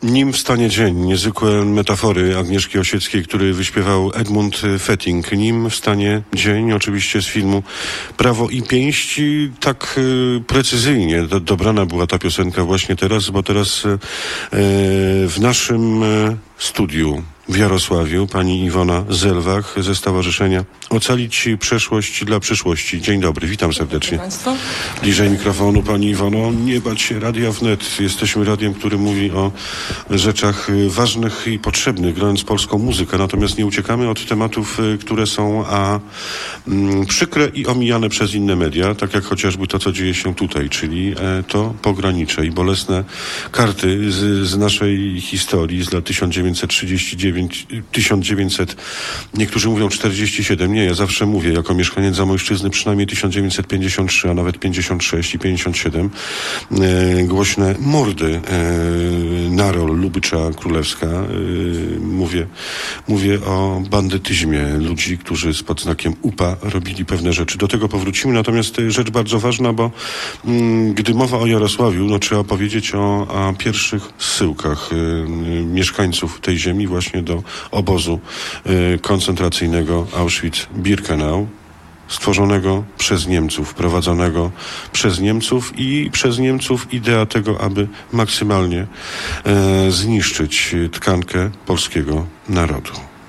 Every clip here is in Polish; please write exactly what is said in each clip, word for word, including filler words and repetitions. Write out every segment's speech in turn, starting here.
Nim wstanie dzień, niezwykłe metafory Agnieszki Osieckiej, który wyśpiewał Edmund Fetting. Nim wstanie dzień, oczywiście z filmu Prawo i pięść. Tak y, precyzyjnie do, dobrana była ta piosenka właśnie teraz, bo teraz y, w naszym y, studiu w Jarosławiu pani Iwona Zelwach ze Stowarzyszenia Ocalić Przeszłość dla Przyszłości. Dzień dobry, witam serdecznie. Państwo. Bliżej mikrofonu pani Iwono. Nie bać się Radia Wnet. Jesteśmy radiem, który mówi o rzeczach ważnych i potrzebnych, grając polską muzykę. Natomiast nie uciekamy od tematów, które są a mm, przykre i omijane przez inne media, tak jak chociażby to, co dzieje się tutaj, czyli e, to pogranicze i bolesne karty z, z naszej historii z lat tysiąc dziewięćset trzydzieści dziewięć, tysiąc dziewięćset, niektórzy mówią czterdzieści siedem, nie, ja zawsze mówię, jako mieszkaniec Zamojszczyzny przynajmniej tysiąc dziewięćset pięćdziesiąt trzy, a nawet pięćdziesiąt sześć i pięćdziesiąt siedem, e, głośne mordy, e, Narol, Lubycza Królewska, e, mówię, mówię o bandytyzmie ludzi, którzy spod znakiem U P A robili pewne rzeczy. Do tego powrócimy, natomiast rzecz bardzo ważna, bo m, gdy mowa o Jarosławiu, no trzeba powiedzieć o, o pierwszych zsyłkach e, mieszkańców tej ziemi właśnie do obozu e, koncentracyjnego Auschwitz-Birkenau, stworzonego przez Niemców, prowadzonego przez Niemców i przez Niemców idea tego, aby maksymalnie e, zniszczyć tkankę polskiego narodu.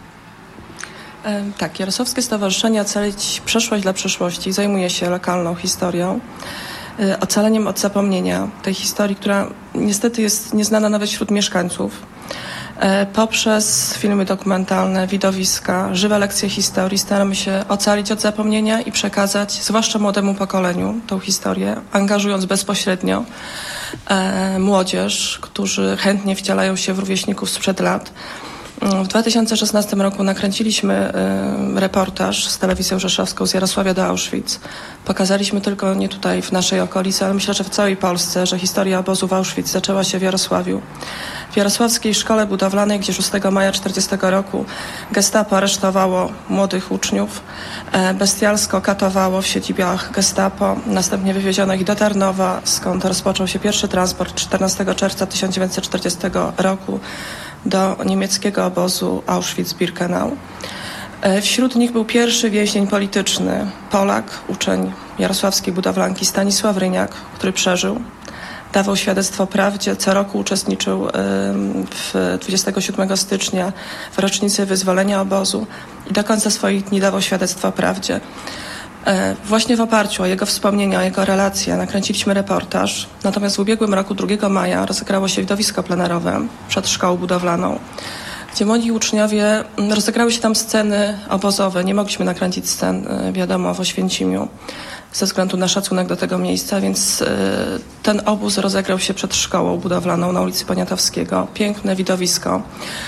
E, tak, Jarosławskie Stowarzyszenie Ocalić Przeszłość dla Przyszłości zajmuje się lokalną historią, e, ocaleniem od zapomnienia tej historii, która niestety jest nieznana nawet wśród mieszkańców. Poprzez filmy dokumentalne, widowiska, żywe lekcje historii staramy się ocalić od zapomnienia i przekazać, zwłaszcza młodemu pokoleniu, tą historię, angażując bezpośrednio e, młodzież, którzy chętnie wcielają się w rówieśników sprzed lat. W dwa tysiące szesnastym roku nakręciliśmy y, reportaż z telewizją rzeszowską z Jarosławia do Auschwitz. Pokazaliśmy tylko nie tutaj w naszej okolicy, ale myślę, że w całej Polsce, że historia obozu w Auschwitz zaczęła się w Jarosławiu. W Jarosławskiej Szkole Budowlanej, gdzie szóstego maja tysiąc dziewięćset czterdziestego roku Gestapo aresztowało młodych uczniów, e, bestialsko katowało w siedzibach Gestapo, następnie wywieziono ich do Tarnowa, skąd rozpoczął się pierwszy transport czternastego czerwca tysiąc dziewięćset czterdziestego roku do niemieckiego obozu Auschwitz-Birkenau. Wśród nich był pierwszy więzień polityczny, Polak, uczeń jarosławskiej budowlanki Stanisław Ryniak, który przeżył. Dawał świadectwo prawdzie, co roku uczestniczył w dwudziestego siódmego stycznia w rocznicy wyzwolenia obozu i do końca swoich dni dawał świadectwo prawdzie. Właśnie w oparciu o jego wspomnienia, o jego relacje nakręciliśmy reportaż. Natomiast w ubiegłym roku, drugiego maja, rozegrało się widowisko plenerowe przed szkołą budowlaną, gdzie młodzi uczniowie, rozegrały się tam sceny obozowe. Nie mogliśmy nakręcić scen, wiadomo, w Oświęcimiu ze względu na szacunek do tego miejsca, więc ten obóz rozegrał się przed szkołą budowlaną na ulicy Poniatowskiego. Piękne widowisko.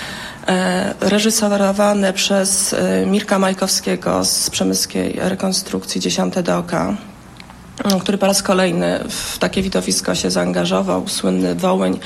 Reżyserowane przez Mirka Majkowskiego z Przemyskiej Rekonstrukcji Dziesiąte D O K, który po raz kolejny w takie widowisko się zaangażował. Słynny Wołyń,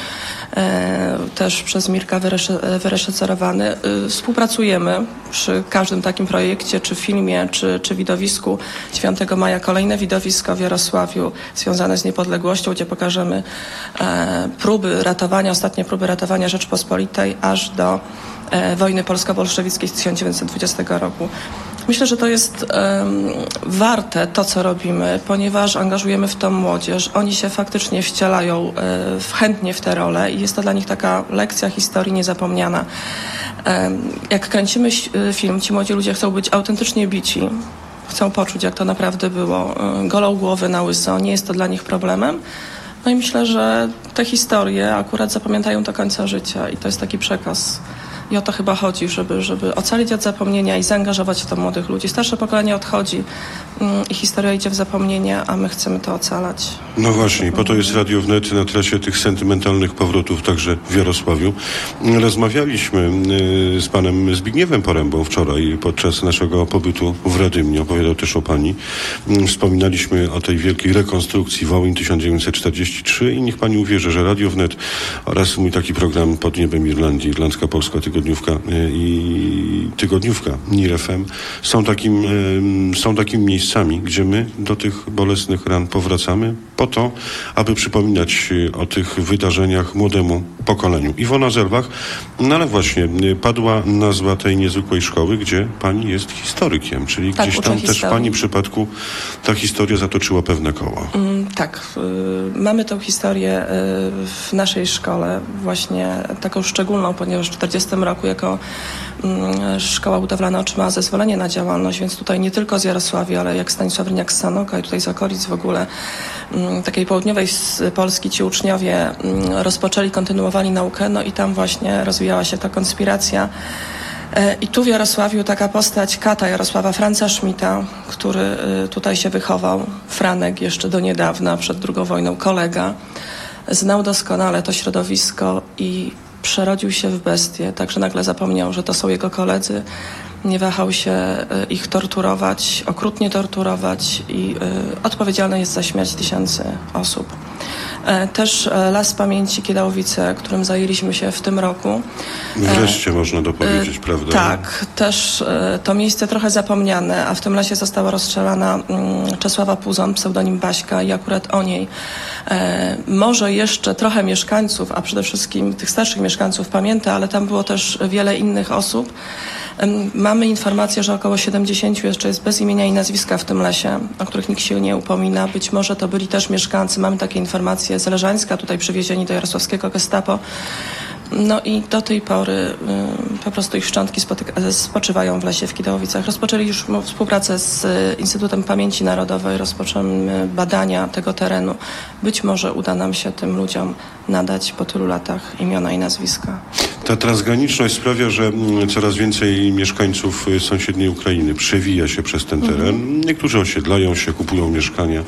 też przez Mirka wyreżyserowany. Współpracujemy przy każdym takim projekcie, czy filmie, czy, czy widowisku. dziewiątego maja kolejne widowisko w Jarosławiu związane z niepodległością, gdzie pokażemy próby ratowania, ostatnie próby ratowania Rzeczpospolitej aż do wojny polsko-bolszewickiej z tysiąc dziewięćset dwudziestego roku. Myślę, że to jest um, warte to, co robimy, ponieważ angażujemy w to młodzież. Oni się faktycznie wcielają e, chętnie w te role i jest to dla nich taka lekcja historii niezapomniana. E, jak kręcimy film, ci młodzi ludzie chcą być autentycznie bici, chcą poczuć, jak to naprawdę było. E, golą głowy na łyso, nie jest to dla nich problemem. No i myślę, że te historie akurat zapamiętają do końca życia i to jest taki przekaz. I o to chyba chodzi, żeby, żeby ocalić od zapomnienia i zaangażować w to młodych ludzi. Starsze pokolenie odchodzi mm, i historia idzie w zapomnienie, a my chcemy to ocalać. No właśnie, po to jest Radio Wnet na trasie tych sentymentalnych powrotów także w Jarosławiu. Rozmawialiśmy y, z panem Zbigniewem Porębą wczoraj podczas naszego pobytu w Radymnie. Opowiadał też o pani. Y, wspominaliśmy o tej wielkiej rekonstrukcji Wołyń tysiąc dziewięćset czterdziesty trzeci i niech pani uwierzy, że Radio Wnet oraz mój taki program Pod niebem Irlandii, Irlandzka Polska Tygodniówka i tygodniówka N I R F M są takim, są takimi miejscami, gdzie my do tych bolesnych ran powracamy, po to, aby przypominać o tych wydarzeniach młodemu pokoleniu. Iwona Zelbach, no ale właśnie padła nazwa tej niezwykłej szkoły, gdzie pani jest historykiem, czyli tak, gdzieś tam też historii. w pani przypadku ta historia zatoczyła pewne koło. Mm, tak, y, mamy tę historię y, w naszej szkole, właśnie taką szczególną, ponieważ w czterdziestym roku jako y, szkoła budowlana otrzymała zezwolenie na działalność, więc tutaj nie tylko z Jarosławia, ale jak Stanisław Ryniak z Sanoka i tutaj z okolic w ogóle y, takiej południowej z Polski ci uczniowie y, rozpoczęli, kontynuowali naukę, no i tam właśnie rozwijała się ta konspiracja. I tu w Jarosławiu taka postać kata Jarosława Franza Schmidta, który tutaj się wychował, Franek jeszcze do niedawna, przed drugą wojną, kolega, znał doskonale to środowisko i przerodził się w bestię, także nagle zapomniał, że to są jego koledzy, nie wahał się ich torturować, okrutnie torturować i odpowiedzialny jest za śmierć tysięcy osób. Też Las Pamięci Kiedałowice, którym zajęliśmy się w tym roku. Wreszcie można dopowiedzieć, prawda? Tak, też to miejsce trochę zapomniane, a w tym lesie została rozstrzelana Czesława Puzon, pseudonim Baśka i akurat o niej może jeszcze trochę mieszkańców, a przede wszystkim tych starszych mieszkańców pamięta, ale tam było też wiele innych osób. Mamy informację, że około siedemdziesięciu jeszcze jest bez imienia i nazwiska w tym lesie, o których nikt się nie upomina. Być może to byli też mieszkańcy, mamy takie informacje z Leżańska, tutaj przywiezieni do jarosławskiego gestapo. No i do tej pory y, po prostu ich szczątki spotyka, spoczywają w lesie w Kidałowicach. Rozpoczęli już współpracę z y, Instytutem Pamięci Narodowej, rozpoczęmy badania tego terenu. Być może uda nam się tym ludziom nadać po tylu latach imiona i nazwiska. Ta transgraniczność sprawia, że coraz więcej mieszkańców sąsiedniej Ukrainy przewija się przez ten teren. Mhm. Niektórzy osiedlają się, kupują mieszkania.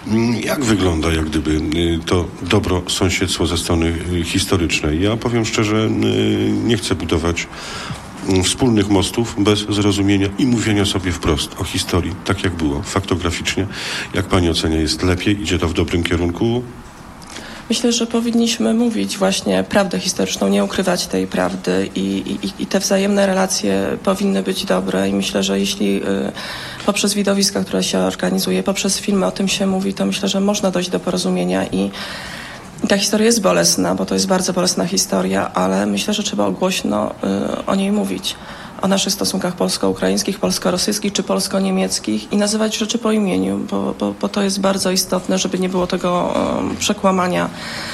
Jak wygląda jak gdyby to dobro sąsiedztwo ze strony historycznej? Ja powiem szczerze, nie chcę budować wspólnych mostów bez zrozumienia i mówienia sobie wprost o historii, tak jak było, faktograficznie. Jak pani ocenia, jest lepiej? Idzie to w dobrym kierunku? Myślę, że powinniśmy mówić właśnie prawdę historyczną, nie ukrywać tej prawdy i, i, i te wzajemne relacje powinny być dobre i myślę, że jeśli y, poprzez widowiska, które się organizuje, poprzez filmy o tym się mówi, to myślę, że można dojść do porozumienia i I ta historia jest bolesna, bo to jest bardzo bolesna historia, ale myślę, że trzeba głośno y, o niej mówić. O naszych stosunkach polsko-ukraińskich, polsko-rosyjskich czy polsko-niemieckich i nazywać rzeczy po imieniu, bo, bo, bo to jest bardzo istotne, żeby nie było tego um, przekłamania.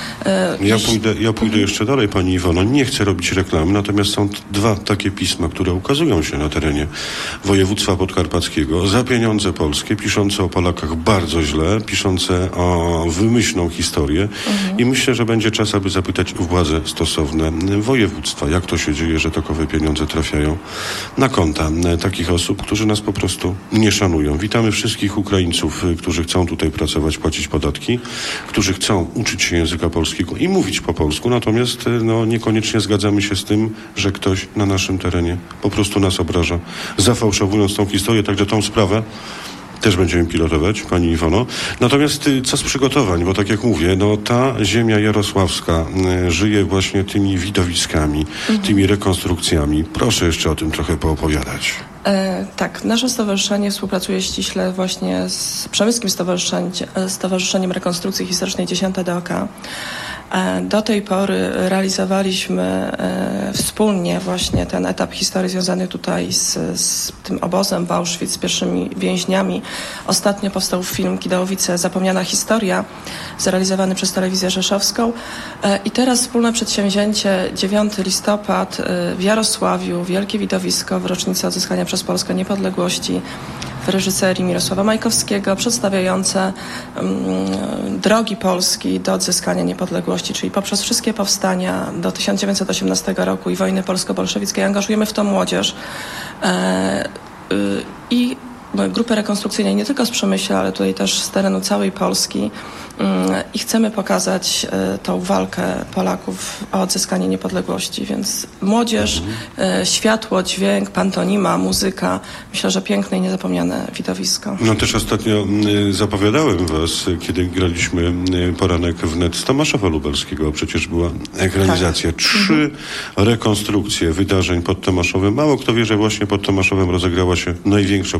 Y, ja pójdę, ja pójdę jeszcze dalej, pani Iwono. Nie chcę robić reklamy, natomiast są t- dwa takie pisma, które ukazują się na terenie województwa podkarpackiego za pieniądze polskie, piszące o Polakach bardzo źle, piszące o wymyślną historię mhm. i myślę, że będzie czas, aby zapytać władze stosowne województwa, jak to się dzieje, że takowe pieniądze trafiają na konta takich osób, którzy nas po prostu nie szanują. Witamy wszystkich Ukraińców, którzy chcą tutaj pracować, płacić podatki, którzy chcą uczyć się języka polskiego i mówić po polsku, natomiast no, niekoniecznie zgadzamy się z tym, że ktoś na naszym terenie po prostu nas obraża, zafałszowując tą historię, także tą sprawę też będziemy pilotować, pani Iwono. Natomiast co z przygotowań? Bo tak jak mówię, no ta ziemia jarosławska y, żyje właśnie tymi widowiskami, mhm. tymi rekonstrukcjami. Proszę jeszcze o tym trochę poopowiadać. E, tak, nasze stowarzyszenie współpracuje ściśle właśnie z Przemyskim Stowarzyszeniem, Stowarzyszeniem Rekonstrukcji Historycznej dziesiąte D O K. Do tej pory realizowaliśmy e, wspólnie właśnie ten etap historii związany tutaj z, z tym obozem w Auschwitz, z pierwszymi więźniami. Ostatnio powstał film Kidałowice Zapomniana historia, zrealizowany przez Telewizję Rzeszowską. E, I teraz wspólne przedsięwzięcie dziewiątego listopada e, w Jarosławiu, wielkie widowisko w rocznicę odzyskania przez Polskę niepodległości w reżyserii Mirosława Majkowskiego, przedstawiające um, drogi Polski do odzyskania niepodległości, czyli poprzez wszystkie powstania do tysiąc dziewięćset osiemnastego roku i wojny polsko-bolszewickiej angażujemy w to młodzież e, y, i grupy rekonstrukcyjnej nie tylko z Przemyśla, ale tutaj też z terenu całej Polski i chcemy pokazać tą walkę Polaków o odzyskanie niepodległości, więc młodzież, mhm. światło, dźwięk, pantonima, muzyka, myślę, że piękne i niezapomniane widowisko. No też ostatnio zapowiadałem was, kiedy graliśmy poranek wnet z Tomaszowa Lubelskiego, przecież była ekranizacja. Tak. Trzy mhm. rekonstrukcje wydarzeń pod Tomaszowem. Mało kto wie, że właśnie pod Tomaszowem rozegrała się największa podczas kampanii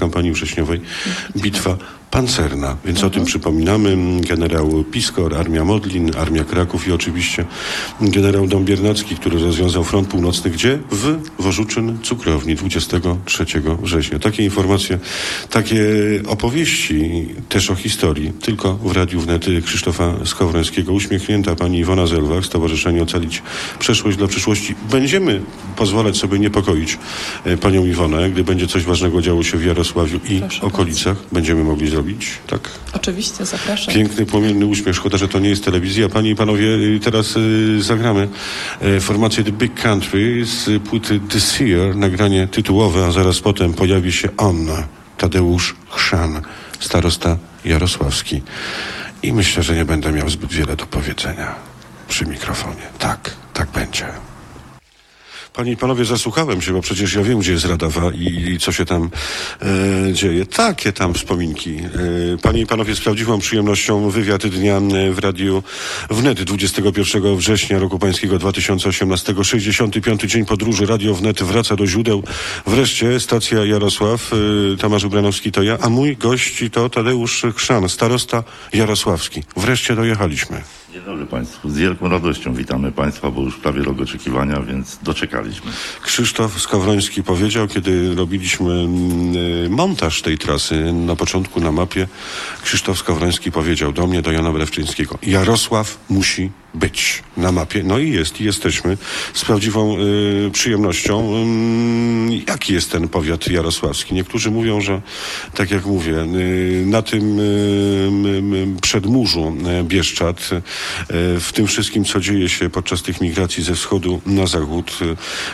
kampanii wrześniowej, bitwa pancerna. Więc o tym przypominamy. Generał Piskor, Armia Modlin, Armia Kraków i oczywiście generał Dąbiernacki, który rozwiązał front północny gdzie? W Wożuczyn Cukrowni dwudziestego trzeciego września. Takie informacje, takie opowieści też o historii tylko w Radiu Wnet Krzysztofa Skowrońskiego. Uśmiechnięta pani Iwona Zelwak, Stowarzyszenie Ocalić Przeszłość dla Przyszłości. Będziemy pozwalać sobie niepokoić e, panią Iwonę, gdy będzie coś ważnego działo się w Jarosławiu i Proszę okolicach. Będziemy mogli zrobić, tak? Oczywiście, zapraszam. Piękny, płomienny uśmiech. Szkoda, że to nie jest telewizja. Panie i panowie, y, teraz y, zagramy y, formację The Big Country z płyty The Seer, nagranie tytułowe, a zaraz potem pojawi się on, Tadeusz Chrzan, starosta jarosławski. I myślę, że nie będę miał zbyt wiele do powiedzenia przy mikrofonie. Tak, tak będzie. Panie i panowie, zasłuchałem się, bo przecież ja wiem, gdzie jest Radawa i, i co się tam e, dzieje. Takie tam wspominki. E, panie i panowie, z prawdziwą przyjemnością wywiad dnia w Radiu Wnet dwudziestego pierwszego września roku pańskiego dwa tysiące osiemnastego. sześćdziesiąty piąty dzień podróży. Radio Wnet wraca do źródeł. Wreszcie stacja Jarosław. E, Tomasz Ubranowski to ja, a mój gość to Tadeusz Chrzan, starosta jarosławski. Wreszcie dojechaliśmy. Dzień dobry Państwu. Z wielką radością witamy Państwa, bo już prawie rok oczekiwania, więc doczekaliśmy. Krzysztof Skowroński powiedział, kiedy robiliśmy mm, montaż tej trasy na początku na mapie, Krzysztof Skowroński powiedział do mnie, do Jana Brewczyńskiego: Jarosław musi być na mapie. No i jest, i jesteśmy z prawdziwą y, przyjemnością. Y, jaki jest ten powiat jarosławski? Niektórzy mówią, że tak jak mówię, y, na tym y, y, przedmurzu y, Bieszczad, y, w tym wszystkim, co dzieje się podczas tych migracji ze wschodu na zachód, y,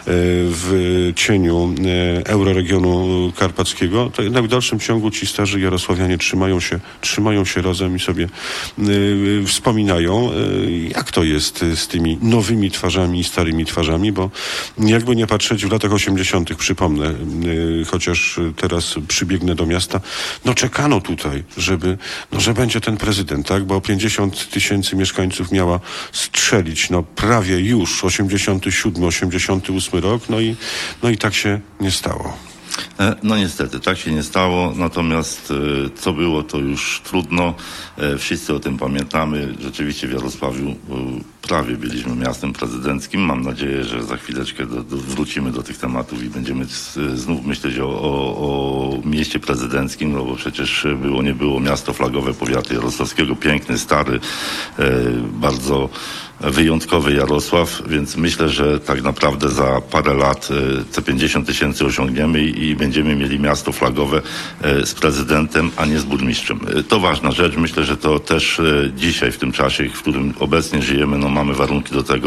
w cieniu y, euroregionu karpackiego, to jednak w dalszym ciągu ci starzy jarosławianie trzymają się, trzymają się razem i sobie y, wspominają, y, jak to jest z tymi nowymi twarzami i starymi twarzami, bo jakby nie patrzeć, w latach osiemdziesiątych, przypomnę, yy, chociaż teraz przybiegnę do miasta, no czekano tutaj, żeby, no że będzie ten prezydent, tak, bo pięćdziesiąt tysięcy mieszkańców miała strzelić, no prawie już osiemdziesiąty siódmy, osiemdziesiąty ósmy rok, no i, no i tak się nie stało. No niestety, tak się nie stało, natomiast co było, to już trudno. Wszyscy o tym pamiętamy. Rzeczywiście w Jarosławiu prawie byliśmy miastem prezydenckim. Mam nadzieję, że za chwileczkę do, do, wrócimy do tych tematów i będziemy znów myśleć o, o, o mieście prezydenckim, no bo przecież było, nie było miasto flagowe powiatu jarosławskiego, piękny, stary, bardzo wyjątkowy Jarosław, więc myślę, że tak naprawdę za parę lat te pięćdziesiąt tysięcy osiągniemy i, i będziemy mieli miasto flagowe z prezydentem, a nie z burmistrzem. To ważna rzecz. Myślę, że to też dzisiaj, w tym czasie, w którym obecnie żyjemy, no mamy warunki do tego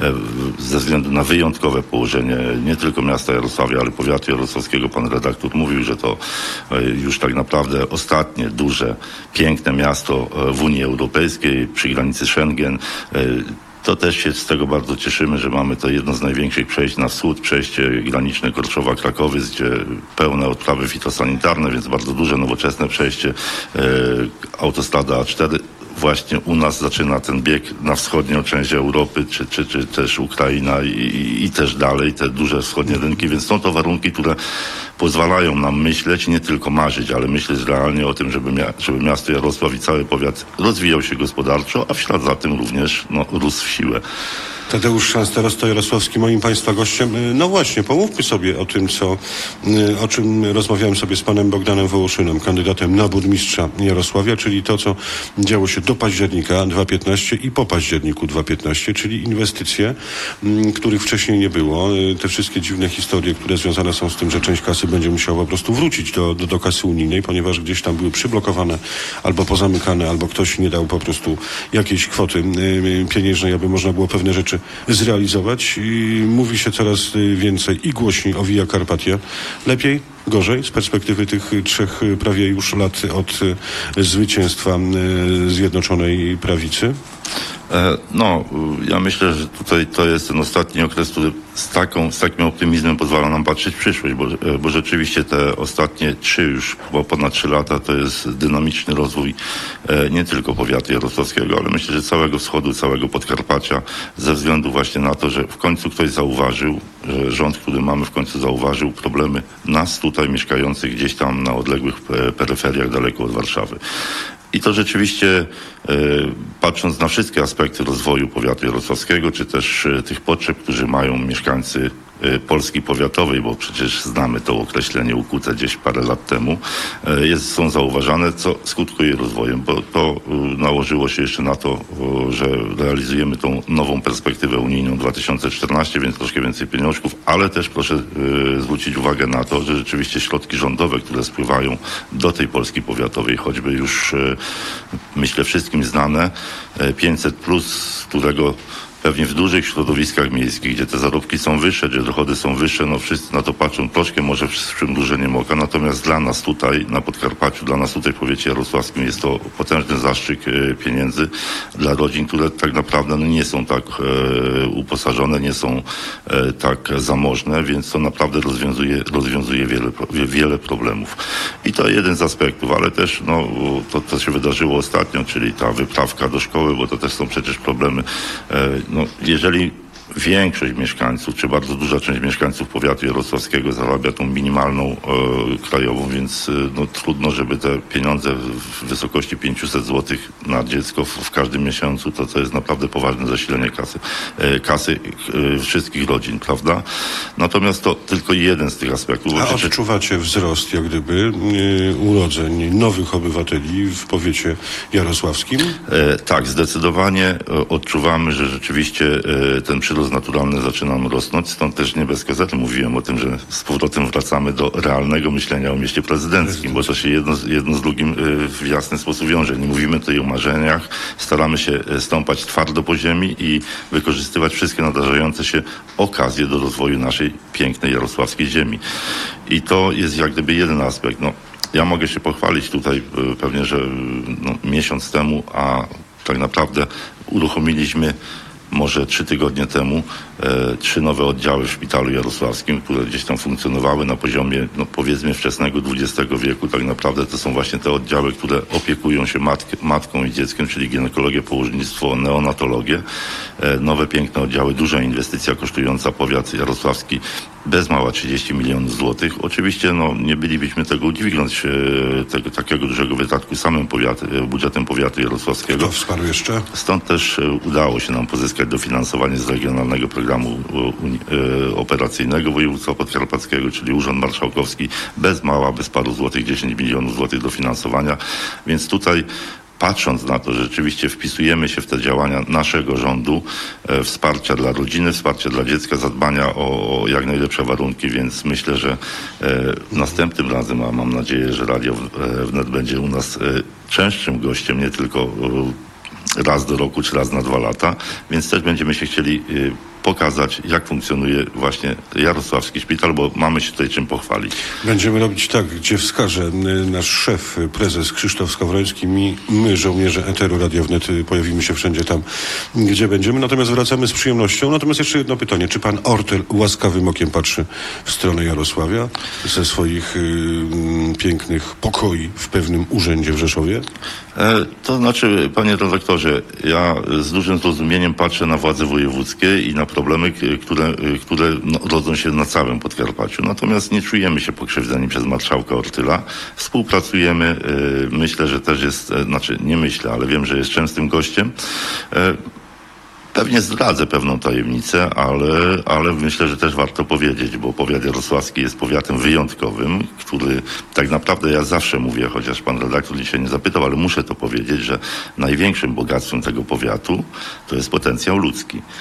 ze względu na wyjątkowe położenie nie tylko miasta Jarosławia, ale powiatu jarosławskiego. Pan redaktor mówił, że to już tak naprawdę ostatnie, duże, piękne miasto w Unii Europejskiej, przy granicy Schengen. To też się z tego bardzo cieszymy, że mamy to jedno z największych przejść na wschód, przejście graniczne Korszowa-Krakowiec, gdzie pełne odprawy fitosanitarne, więc bardzo duże, nowoczesne przejście. E, autostrada A cztery. Właśnie u nas zaczyna ten bieg na wschodnią część Europy, czy, czy, czy też Ukraina i, i też dalej, te duże wschodnie rynki, więc są to warunki, które pozwalają nam myśleć, nie tylko marzyć, ale myśleć realnie o tym, żeby, mia- żeby miasto Jarosław i cały powiat rozwijał się gospodarczo, a w ślad za tym również no, rósł w siłę. Tadeusz Chrzan, starosta jarosławski, moim Państwa gościem. No właśnie, pomówmy sobie o tym, co, o czym rozmawiałem sobie z panem Bogdanem Wołoszynem, kandydatem na burmistrza Jarosławia, czyli to, co działo się do października dwa tysiące piętnastego i po październiku dwa tysiące piętnastego, czyli inwestycje, których wcześniej nie było. Te wszystkie dziwne historie, które związane są z tym, że część kasy będzie musiała po prostu wrócić do, do, do kasy unijnej, ponieważ gdzieś tam były przyblokowane albo pozamykane, albo ktoś nie dał po prostu jakiejś kwoty pieniężnej, aby można było pewne rzeczy zrealizować. I mówi się coraz więcej i głośniej o Via Carpatia. Lepiej, gorzej z perspektywy tych trzech prawie już lat od zwycięstwa Zjednoczonej Prawicy? No, ja myślę, że tutaj to jest ten ostatni okres, który z, taką, z takim optymizmem pozwala nam patrzeć w przyszłość, bo, bo rzeczywiście te ostatnie trzy już, bo ponad trzy lata to jest dynamiczny rozwój nie tylko powiatu jarosławskiego, ale myślę, że całego wschodu, całego Podkarpacia, ze względu właśnie na to, że w końcu ktoś zauważył, że rząd, który mamy w końcu zauważył problemy nas tutaj mieszkających gdzieś tam na odległych peryferiach daleko od Warszawy. I to rzeczywiście, e, patrząc na wszystkie aspekty rozwoju powiatu jarosławskiego, czy też e, tych potrzeb, które mają mieszkańcy e, Polski powiatowej, bo przecież znamy to określenie ukute gdzieś parę lat temu, e, jest, są zauważane, co skutkuje rozwojem, bo to e, nałożyło się jeszcze na to, o, że realizujemy tą nową perspektywę unijną dwa tysiące czternaście, więc troszkę więcej pieniążków, ale też proszę e, zwrócić uwagę na to, że rzeczywiście środki rządowe, które spływają do tej Polski powiatowej, choćby już e, myślę wszystkim znane, pięćset plus, którego pewnie w dużych środowiskach miejskich, gdzie te zarobki są wyższe, gdzie dochody są wyższe, no wszyscy na to patrzą troszkę może z przymrużeniem oka, natomiast dla nas tutaj na Podkarpaciu, dla nas tutaj w powiecie jarosławskim jest to potężny zastrzyk pieniędzy dla rodzin, które tak naprawdę no, nie są tak e, uposażone, nie są e, tak zamożne, więc to naprawdę rozwiązuje, rozwiązuje wiele, wiele problemów. I to jeden z aspektów, ale też no, to, co się wydarzyło ostatnio, czyli ta wyprawka do szkoły, bo to też są przecież problemy. E, No, jeżeli większość mieszkańców, czy bardzo duża część mieszkańców powiatu jarosławskiego zarabia tą minimalną e, krajową, więc e, no, trudno, żeby te pieniądze w wysokości pięćset złotych na dziecko w, w każdym miesiącu, to to jest naprawdę poważne zasilenie kasy, e, kasy e, wszystkich rodzin, prawda? Natomiast to tylko jeden z tych aspektów. A odczuwacie wzrost, jak gdyby, e, urodzeń nowych obywateli w powiecie jarosławskim? E, tak, zdecydowanie e, odczuwamy, że rzeczywiście e, ten przyrost naturalny zaczyna rosnąć, stąd też nie bez gazety mówiłem o tym, że z powrotem wracamy do realnego myślenia o mieście prezydenckim, bo to się jedno, jedno z drugim w jasny sposób wiąże. Nie mówimy tutaj o marzeniach, staramy się stąpać twardo po ziemi i wykorzystywać wszystkie nadarzające się okazje do rozwoju naszej pięknej jarosławskiej ziemi. I to jest jak gdyby jeden aspekt. No, ja mogę się pochwalić tutaj pewnie, że no, miesiąc temu, a tak naprawdę uruchomiliśmy może trzy tygodnie temu e, trzy nowe oddziały w szpitalu jarosławskim, które gdzieś tam funkcjonowały na poziomie, no powiedzmy, wczesnego dwudziestego wieku. Tak naprawdę to są właśnie te oddziały, które opiekują się matk, matką i dzieckiem, czyli ginekologię, położnictwo, neonatologię. E, nowe, piękne oddziały, duża inwestycja kosztująca powiat jarosławski bez mała trzydzieści milionów złotych. Oczywiście no, nie bylibyśmy tego udźwignąć, e, tego takiego dużego wydatku samym powiat, e, budżetem powiatu jarosławskiego. Kto wsparł jeszcze? Stąd też e, udało się nam pozyskać dofinansowanie z Regionalnego Programu e, Operacyjnego Województwa Podkarpackiego, czyli Urząd Marszałkowski, bez mała, bez paru złotych, dziesięć milionów złotych dofinansowania. Więc tutaj patrząc na to, że rzeczywiście wpisujemy się w te działania naszego rządu, e, wsparcia dla rodziny, wsparcia dla dziecka, zadbania o, o jak najlepsze warunki, więc myślę, że e, następnym razem, a mam nadzieję, że Radio Wnet będzie u nas e, częstszym gościem, nie tylko e, raz do roku, czy raz na dwa lata, więc też będziemy się chcieli e, pokazać, jak funkcjonuje właśnie jarosławski szpital, bo mamy się tutaj czym pochwalić. Będziemy robić tak, gdzie wskaże nasz szef, prezes Krzysztof Skowroński, i my, żołnierze Eteru Radia Wnet, pojawimy się wszędzie tam, gdzie będziemy. Natomiast wracamy z przyjemnością. Natomiast jeszcze jedno pytanie. Czy pan Ortel łaskawym okiem patrzy w stronę Jarosławia ze swoich y, pięknych pokoi w pewnym urzędzie w Rzeszowie? E, to znaczy, panie redaktorze, ja z dużym zrozumieniem patrzę na władze wojewódzkie i na problemy, które, które no, rodzą się na całym Podkarpaciu. Natomiast nie czujemy się pokrzywdzeni przez marszałka Ortyla. Współpracujemy. E, myślę, że też jest, e, znaczy nie myślę, ale wiem, że jest częstym gościem. E, Pewnie zdradzę pewną tajemnicę, ale, ale myślę, że też warto powiedzieć, bo powiat jarosławski jest powiatem wyjątkowym, który tak naprawdę ja zawsze mówię, chociaż pan redaktor dzisiaj nie zapytał, ale muszę to powiedzieć, że największym bogactwem tego powiatu to jest potencjał ludzki.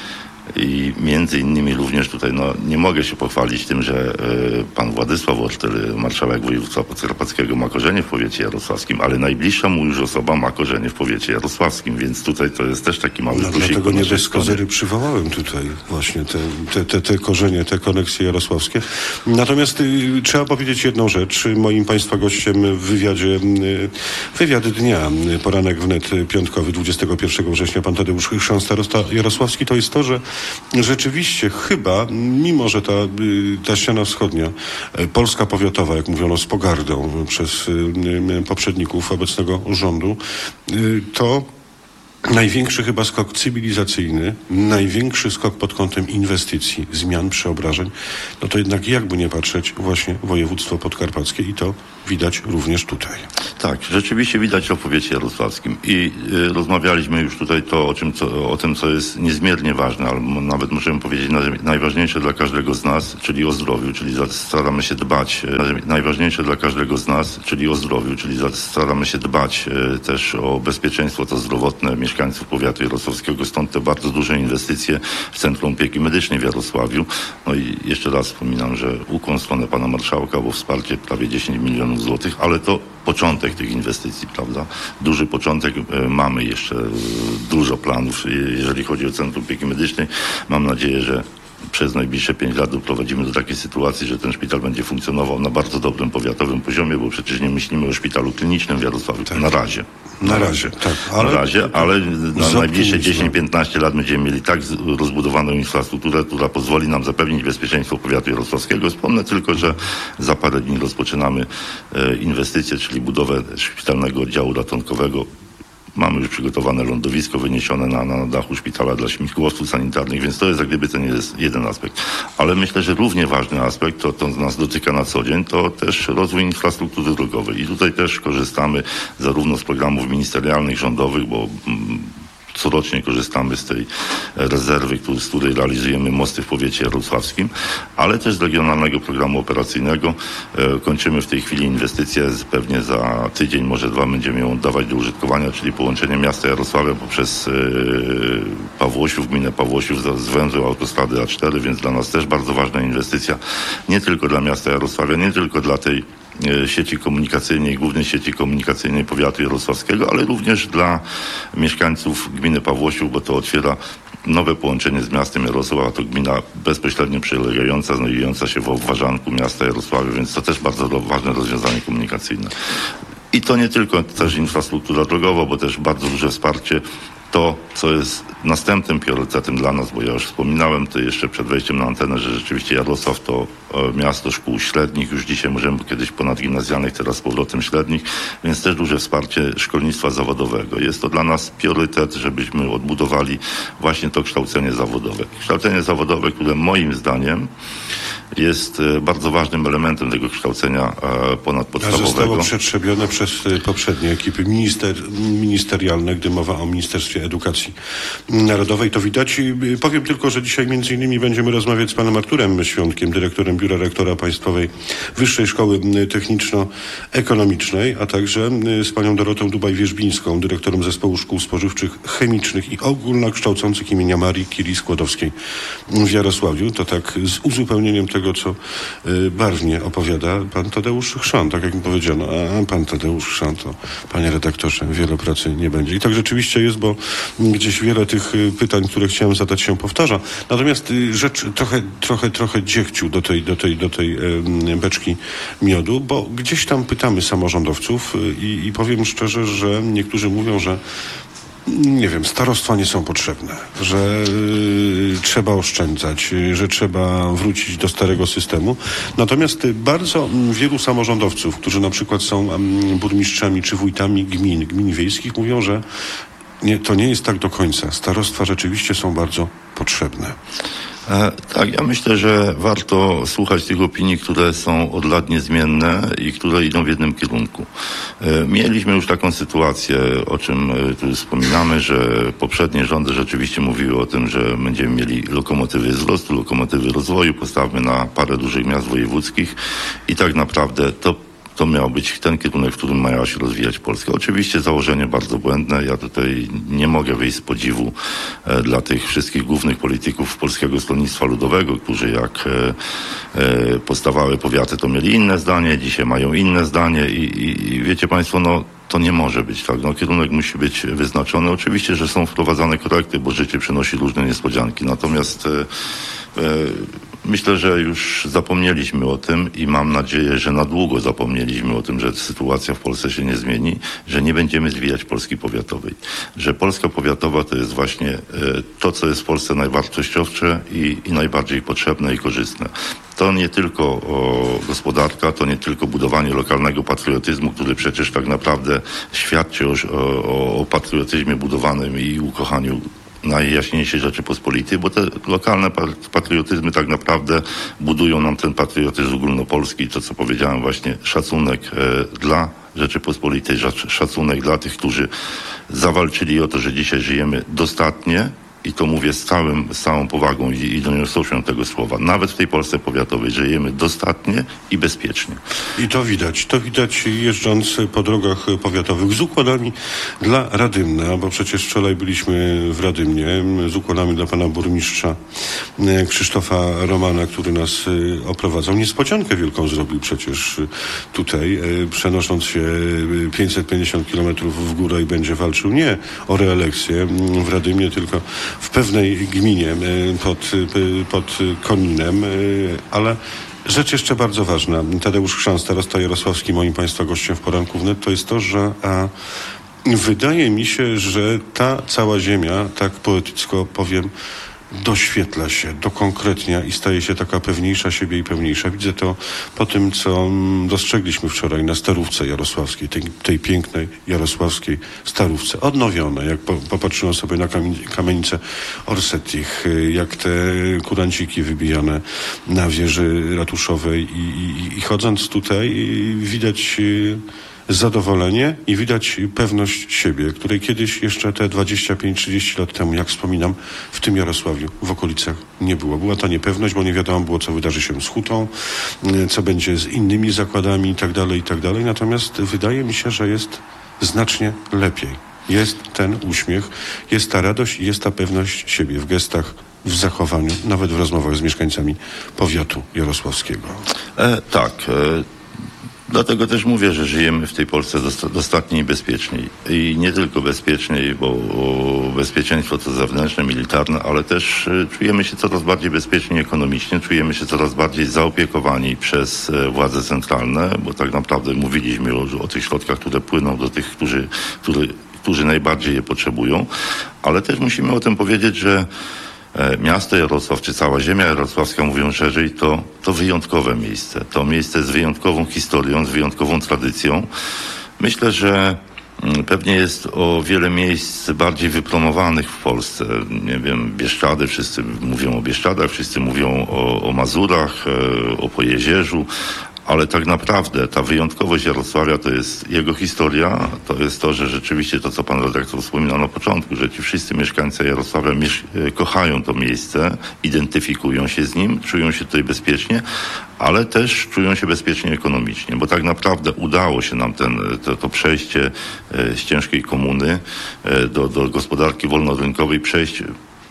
I między innymi również tutaj, no nie mogę się pochwalić tym, że y, pan Władysław Ortyl, marszałek województwa podkarpackiego, ma korzenie w powiecie jarosławskim, ale najbliższa mu już osoba ma korzenie w powiecie jarosławskim, więc tutaj to jest też taki mały No, plusik. dlatego po nie naszej bez stronie. kozery przywołałem tutaj właśnie te, te, te, te korzenie, te koneksje jarosławskie. Natomiast y, trzeba powiedzieć jedną rzecz. Moim państwa gościem w wywiadzie, y, wywiad dnia, y, poranek wnet piątkowy, dwudziestego pierwszego września, pan Tadeusz Chrzan, starosta jarosławski, to jest to, że rzeczywiście chyba, mimo że ta, y, ta ściana wschodnia, y, Polska powiatowa, jak mówiono z pogardą przez y, y, poprzedników obecnego rządu, y, to największy chyba skok cywilizacyjny, największy skok pod kątem inwestycji, zmian, przeobrażeń, no to jednak jakby nie patrzeć właśnie województwo podkarpackie i to widać również tutaj. Tak, rzeczywiście widać to w powiecie jarosławskim i y, rozmawialiśmy już tutaj to o, czym, co, o tym, co jest niezmiernie ważne, ale m- nawet możemy powiedzieć na, najważniejsze dla każdego z nas, czyli o zdrowiu, czyli za, staramy się dbać, y, najważniejsze dla każdego z nas, czyli o zdrowiu, czyli za, staramy się dbać y, też o bezpieczeństwo to zdrowotne mieszkańców powiatu jarosławskiego, stąd te bardzo duże inwestycje w Centrum Opieki Medycznej w Jarosławiu. No i jeszcze raz wspominam, że ukłon w stronę pana marszałka, bo wsparcie prawie dziesięć milionów złotych, ale to początek tych inwestycji, prawda? Duży początek. E, mamy jeszcze e, dużo planów, jeżeli chodzi o Centrum Opieki Medycznej. Mam nadzieję, że przez najbliższe pięć lat doprowadzimy do takiej sytuacji, że ten szpital będzie funkcjonował na bardzo dobrym powiatowym poziomie, bo przecież nie myślimy o szpitalu klinicznym w Jarosławiu. Tak. Na razie. Na razie, tak. Ale na razie, ale na z najbliższe optymizmem. dziesięć piętnaście lat będziemy mieli tak z- rozbudowaną infrastrukturę, która pozwoli nam zapewnić bezpieczeństwo powiatu jarosławskiego. Wspomnę tylko, że za parę dni rozpoczynamy e, inwestycje, czyli budowę szpitalnego oddziału ratunkowego. Mamy już przygotowane lądowisko wyniesione na, na dachu szpitala dla śmigłowców sanitarnych, więc to jest jak gdyby ten jest jeden aspekt. Ale myślę, że równie ważny aspekt, to, to nas dotyka na co dzień, to też rozwój infrastruktury drogowej. I tutaj też korzystamy zarówno z programów ministerialnych, rządowych, bo mm, corocznie korzystamy z tej rezerwy, który, z której realizujemy mosty w powiecie jarosławskim, ale też z regionalnego programu operacyjnego. E, kończymy w tej chwili inwestycje, z- pewnie za tydzień, może dwa będziemy ją oddawać do użytkowania, czyli połączenie miasta Jarosławia poprzez e, Pawłosiów, gminę Pawłosiów z, z węzłem autostrady A cztery, więc dla nas też bardzo ważna inwestycja, nie tylko dla miasta Jarosławia, nie tylko dla tej e, sieci komunikacyjnej, głównej sieci komunikacyjnej powiatu jarosławskiego, ale również dla mieszkańców gminy Pawłosiów, bo to otwiera nowe połączenie z miastem Jarosław, a to gmina bezpośrednio przylegająca, znajdująca się w obwarzanku miasta Jarosławia, więc to też bardzo ro- ważne rozwiązanie komunikacyjne. I to nie tylko też infrastruktura drogowa, bo też bardzo duże wsparcie. To, co jest następnym priorytetem dla nas, bo ja już wspominałem to jeszcze przed wejściem na antenę, że rzeczywiście Jarosław to e, miasto szkół średnich, już dzisiaj możemy kiedyś ponadgimnazjalnych, teraz z powrotem średnich, więc też duże wsparcie szkolnictwa zawodowego. Jest to dla nas priorytet, żebyśmy odbudowali właśnie to kształcenie zawodowe. Kształcenie zawodowe, które moim zdaniem jest e, bardzo ważnym elementem tego kształcenia e, A zostało ponadpodstawowego. przetrzebione przez y, poprzednie ekipy minister, ministerialne, gdy mowa o Ministerstwie Edukacji Narodowej. To widać. Y, Powiem tylko, że dzisiaj między innymi będziemy rozmawiać z panem Arturem Świątkiem, dyrektorem Biura Rektora Państwowej Wyższej Szkoły y, Techniczno-Ekonomicznej, a także y, z panią Dorotą Dubaj-Wierzbińską, dyrektorem Zespołu Szkół Spożywczych, Chemicznych i Ogólnokształcących imienia Marii Curie-Skłodowskiej w Jarosławiu. To tak z uzupełnieniem tego, co y, barwnie opowiada pan Tadeusz Chrzan, tak jak mi powiedziano. A pan Tadeusz Chrzan, to panie redaktorze, wiele pracy nie będzie. I tak rzeczywiście jest, bo gdzieś wiele tych y, pytań, które chciałem zadać, się powtarza. Natomiast y, rzecz, trochę, trochę, trochę dziegciu do tej, do tej, do tej y, beczki miodu, bo gdzieś tam pytamy samorządowców y, i, i powiem szczerze, że niektórzy mówią, że nie wiem, starostwa nie są potrzebne, że y, trzeba oszczędzać, y, że trzeba wrócić do starego systemu. Natomiast y, bardzo mm, wielu samorządowców, którzy na przykład są mm, burmistrzami czy wójtami gmin, gmin wiejskich, mówią, że nie, to nie jest tak do końca. Starostwa rzeczywiście są bardzo potrzebne. E, tak, ja myślę, że warto słuchać tych opinii, które są od lat niezmienne i które idą w jednym kierunku. E, mieliśmy już taką sytuację, o czym e, tu wspominamy, że poprzednie rządy rzeczywiście mówiły o tym, że będziemy mieli lokomotywy wzrostu, lokomotywy rozwoju, postawmy na parę dużych miast wojewódzkich i tak naprawdę to to miał być ten kierunek, w którym miała się rozwijać Polska. Oczywiście założenie bardzo błędne. Ja tutaj nie mogę wyjść z podziwu e, dla tych wszystkich głównych polityków Polskiego Stronnictwa Ludowego, którzy jak e, e, powstawały powiaty, to mieli inne zdanie, dzisiaj mają inne zdanie i, i, i wiecie państwo, no to nie może być tak. No, kierunek musi być wyznaczony. Oczywiście, że są wprowadzane korekty, bo życie przynosi różne niespodzianki. Natomiast e, e, myślę, że już zapomnieliśmy o tym i mam nadzieję, że na długo zapomnieliśmy o tym, że sytuacja w Polsce się nie zmieni, że nie będziemy zwijać Polski powiatowej. Że Polska powiatowa to jest właśnie e, to, co jest w Polsce najwartościowsze i, i najbardziej potrzebne i korzystne. To nie tylko o, gospodarka, to nie tylko budowanie lokalnego patriotyzmu, który przecież tak naprawdę świadczy o, o, o patriotyzmie budowanym i ukochaniu najjaśniejszej Rzeczypospolitej, bo te lokalne patriotyzmy tak naprawdę budują nam ten patriotyzm ogólnopolski, to co powiedziałem właśnie, szacunek e, dla Rzeczypospolitej, szacunek dla tych, którzy zawalczyli o to, że dzisiaj żyjemy dostatnie. I to mówię z, całym, z całą powagą i, i doniosłością tego słowa. Nawet w tej Polsce powiatowej żyjemy dostatnie i bezpiecznie. I to widać. To widać jeżdżąc po drogach powiatowych z układami dla Radymna, bo przecież wczoraj byliśmy w Radymnie z układami dla pana burmistrza Krzysztofa Romana, który nas oprowadzał. Niespodziankę wielką zrobił przecież tutaj, przenosząc się pięćset pięćdziesiąt kilometrów w górę i będzie walczył nie o reelekcję w Radymnie, tylko w pewnej gminie pod, pod Koninem, ale rzecz jeszcze bardzo ważna. Tadeusz Chrzan, starosta jarosławski, moim państwa gościem w poranku wnet, to jest to, że a, wydaje mi się, że ta cała ziemia, tak poetycko powiem, doświetla się, dokonkretnia i staje się taka pewniejsza siebie i pełniejsza. Widzę to po tym, co dostrzegliśmy wczoraj na Starówce Jarosławskiej, tej, tej pięknej jarosławskiej Starówce. Odnowione, jak po, popatrzyłem sobie na kamienicę Orsetich, jak te kuranciki wybijane na wieży ratuszowej i, i, i chodząc tutaj widać zadowolenie i widać pewność siebie, której kiedyś jeszcze te dwadzieścia pięć trzydzieści lat temu, jak wspominam, w tym Jarosławiu, w okolicach nie było. Była ta niepewność, bo nie wiadomo było, co wydarzy się z hutą, co będzie z innymi zakładami i tak dalej, i tak dalej. Natomiast wydaje mi się, że jest znacznie lepiej. Jest ten uśmiech, jest ta radość i jest ta pewność siebie w gestach, w zachowaniu, nawet w rozmowach z mieszkańcami powiatu jarosławskiego. E, tak, e... Dlatego też mówię, że żyjemy w tej Polsce dostatniej i bezpieczniej. I nie tylko bezpieczniej, bo bezpieczeństwo to zewnętrzne, militarne, ale też czujemy się coraz bardziej bezpieczni ekonomicznie, czujemy się coraz bardziej zaopiekowani przez władze centralne, bo tak naprawdę mówiliśmy o, o tych środkach, które płyną do tych, którzy, którzy, którzy najbardziej je potrzebują, ale też musimy o tym powiedzieć, że miasto Jarosław, czy cała ziemia jarosławska, mówiąc szerzej, to, to wyjątkowe miejsce. To miejsce z wyjątkową historią, z wyjątkową tradycją. Myślę, że pewnie jest o wiele miejsc bardziej wypromowanych w Polsce. Nie wiem, Bieszczady, wszyscy mówią o Bieszczadach, wszyscy mówią o, o Mazurach, o Pojezierzu. Ale tak naprawdę ta wyjątkowość Jarosławia to jest jego historia, to jest to, że rzeczywiście to, co pan redaktor wspominał na początku, że ci wszyscy mieszkańcy Jarosławia miesz- kochają to miejsce, identyfikują się z nim, czują się tutaj bezpiecznie, ale też czują się bezpiecznie ekonomicznie, bo tak naprawdę udało się nam ten, to, to przejście z ciężkiej komuny do, do gospodarki wolnorynkowej przejść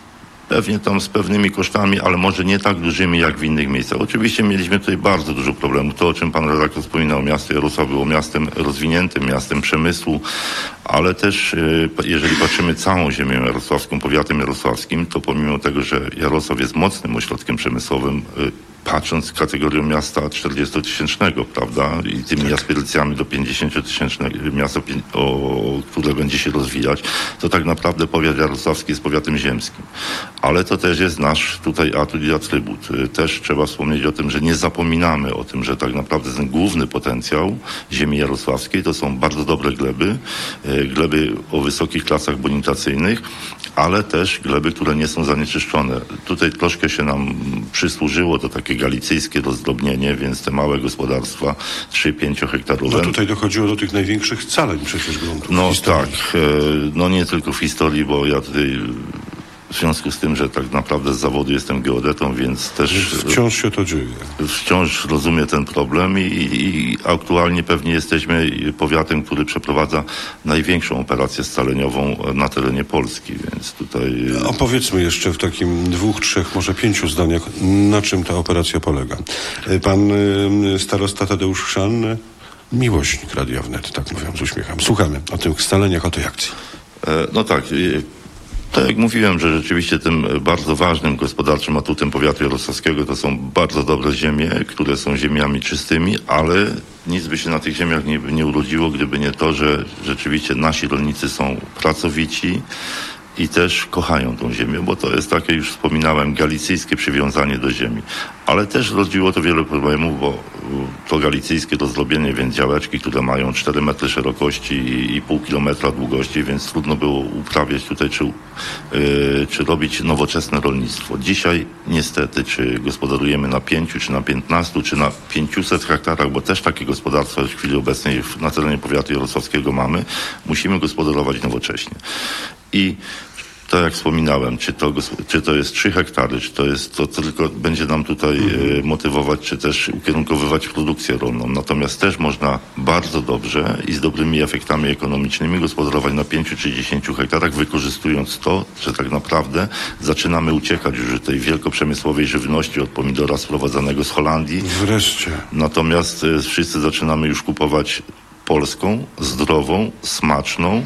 pewnie tam z pewnymi kosztami, ale może nie tak dużymi jak w innych miejscach. Oczywiście mieliśmy tutaj bardzo dużo problemów. To, o czym pan redaktor wspominał, miasto Jarosław było miastem rozwiniętym, miastem przemysłu, ale też jeżeli patrzymy całą ziemię jarosławską, powiatem jarosławskim, to pomimo tego, że Jarosław jest mocnym ośrodkiem przemysłowym, patrząc kategorią miasta czterdziestotysięcznego, prawda, i tymi aspiracjami do pięćdziesięciotysięcznego miasta, o, które będzie się rozwijać, to tak naprawdę powiat jarosławski jest powiatem ziemskim. Ale to też jest nasz tutaj atut i atrybut. Też trzeba wspomnieć o tym, że nie zapominamy o tym, że tak naprawdę ten główny potencjał ziemi jarosławskiej to są bardzo dobre gleby, gleby o wysokich klasach bonitacyjnych, ale też gleby, które nie są zanieczyszczone. Tutaj troszkę się nam przysłużyło to takie galicyjskie rozdrobnienie, więc te małe gospodarstwa trzy pięć hektarowe. No tutaj dochodziło do tych największych scaleń przecież gruntów. No tak, no nie tylko w historii, bo ja tutaj w związku z tym, że tak naprawdę z zawodu jestem geodetą, więc też Wciąż się to dzieje. wciąż rozumiem ten problem i, i aktualnie pewnie jesteśmy powiatem, który przeprowadza największą operację scaleniową na terenie Polski, więc tutaj... Opowiedzmy jeszcze w takim dwóch, trzech, może pięciu zdaniach, na czym ta operacja polega. Pan y, starosta Tadeusz Chrzan, miłośnik Radia Wnet, tak mówią z uśmiechem. Słuchamy o tych scaleniach, o tej akcji. E, no tak, y, tak jak mówiłem, że rzeczywiście tym bardzo ważnym gospodarczym atutem powiatu jarosławskiego to są bardzo dobre ziemie, które są ziemiami czystymi, ale nic by się na tych ziemiach nie, nie urodziło, gdyby nie to, że rzeczywiście nasi rolnicy są pracowici i też kochają tą ziemię, bo to jest takie, już wspominałem, galicyjskie przywiązanie do ziemi. Ale też rodziło to wiele problemów, bo to galicyjskie rozdrobienie, więc działeczki, które mają cztery metry szerokości i pół kilometra długości, więc trudno było uprawiać tutaj, czy, yy, czy robić nowoczesne rolnictwo. Dzisiaj niestety, czy gospodarujemy na pięciu, czy na piętnastu, czy na pięciuset hektarach, bo też takie gospodarstwa w chwili obecnej na terenie powiatu jarosławskiego mamy, musimy gospodarować nowocześnie. I tak jak wspominałem, czy to, czy to jest trzy hektary, czy to jest, to tylko będzie nam tutaj e, motywować, czy też ukierunkowywać produkcję rolną. Natomiast też można bardzo dobrze i z dobrymi efektami ekonomicznymi gospodarować na pięciu czy dziesięciu hektarach, wykorzystując to, że tak naprawdę zaczynamy uciekać już od tej wielkoprzemysłowej żywności od pomidora sprowadzanego z Holandii. Wreszcie. Natomiast e, wszyscy zaczynamy już kupować polską, zdrową, smaczną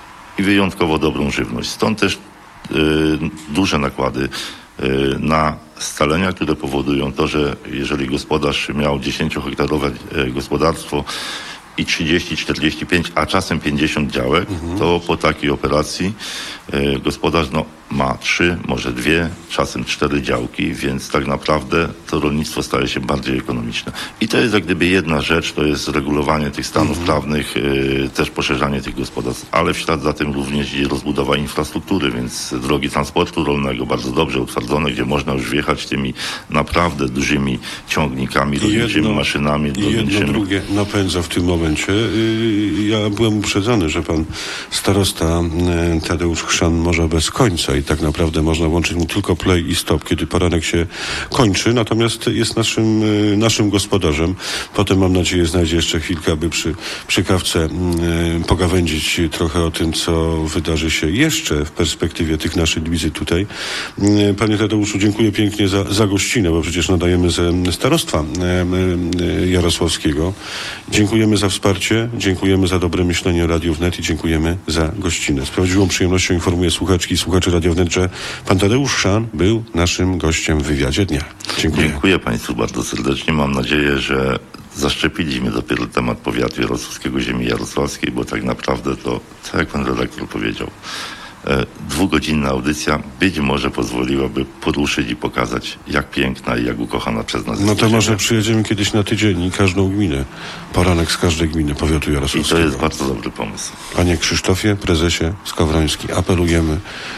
i wyjątkowo dobrą żywność. Stąd też y, duże nakłady y, na scalenia, które powodują to, że jeżeli gospodarz miał dziesięciohektarowe y, gospodarstwo i trzydzieści, czterdzieści pięć, a czasem pięćdziesiąt działek, mhm. to po takiej operacji y, gospodarz no, ma trzy, może dwie, czasem cztery działki, więc tak naprawdę to rolnictwo staje się bardziej ekonomiczne. I to jest jak gdyby jedna rzecz, to jest regulowanie tych stanów mhm. prawnych, y, też poszerzanie tych gospodarstw, ale w ślad za tym również idzie rozbudowa infrastruktury, więc drogi transportu rolnego bardzo dobrze utwardzone, gdzie można już wjechać tymi naprawdę dużymi ciągnikami, rolniczymi maszynami. I jedno drugie napędza w tym momencie. Y, ja byłem uprzedzony, że pan starosta y, Tadeusz Chrzan może bez końca i tak naprawdę można włączyć mu tylko play i stop, kiedy poranek się kończy, natomiast jest naszym, naszym gospodarzem. Potem, mam nadzieję, znajdzie jeszcze chwilkę, aby przy, przy kawce y, pogawędzić trochę o tym, co wydarzy się jeszcze w perspektywie tych naszych wizyt tutaj. Y, panie Tadeuszu, dziękuję pięknie za, za gościnę, bo przecież nadajemy ze starostwa y, y, jarosławskiego. Dziękujemy za wsparcie, dziękujemy za dobre myślenie o Radiu Wnet i dziękujemy za gościnę. Z prawdziwą przyjemnością informuję słuchaczki i słuchaczy Radia Wnet, że pan Tadeusz Chrzan był naszym gościem w wywiadzie dnia. Dziękuję. Dziękuję państwu bardzo serdecznie. Mam nadzieję, że zaszczepiliśmy dopiero temat powiatu jarosławskiego, ziemi jarosławskiej, bo tak naprawdę to, tak jak pan redaktor powiedział, e, dwugodzinna audycja być może pozwoliłaby poruszyć i pokazać, jak piękna i jak ukochana przez nas jest. No to może przyjedziemy kiedyś na tydzień i każdą gminę, poranek z każdej gminy powiatu jarosławskiego. I to jest bardzo dobry pomysł. Panie Krzysztofie, prezesie Skowroński, apelujemy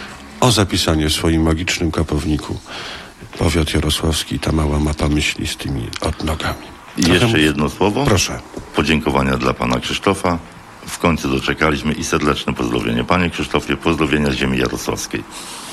o zapisanie w swoim magicznym kapowniku powiat jarosławski, ta mała mapa myśli z tymi odnogami. I Trochę jeszcze mów... jedno słowo. Proszę. Podziękowania dla pana Krzysztofa. W końcu doczekaliśmy i serdeczne pozdrowienie. Panie Krzysztofie, pozdrowienia z ziemi jarosławskiej.